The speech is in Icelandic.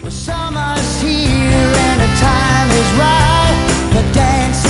Summer's here and the time is right. The dance